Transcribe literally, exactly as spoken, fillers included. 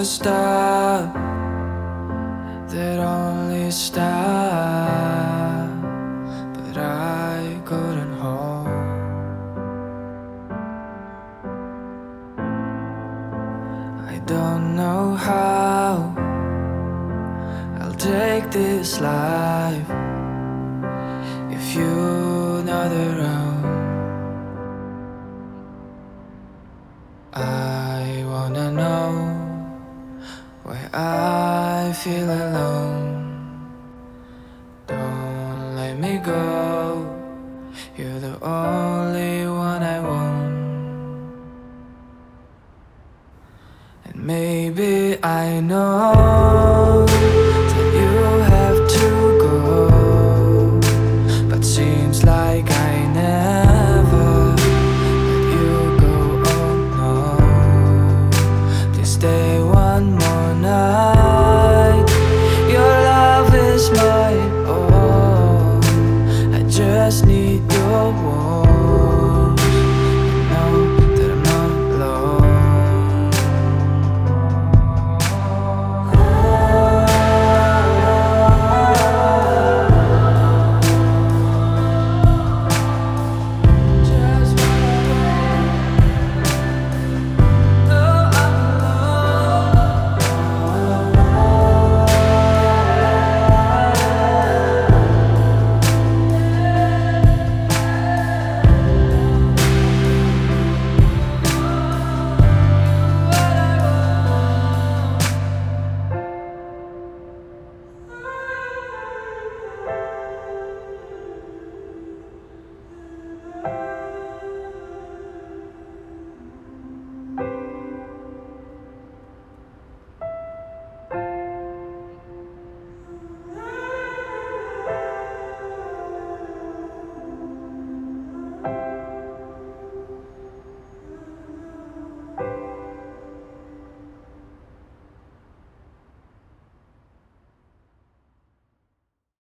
wanna stop, that only stop, but I couldn't hold. I don't know how I'll take this life if you're not around. I wanna know why I feel alone. Don't let me go, you're the only one I want. And maybe I know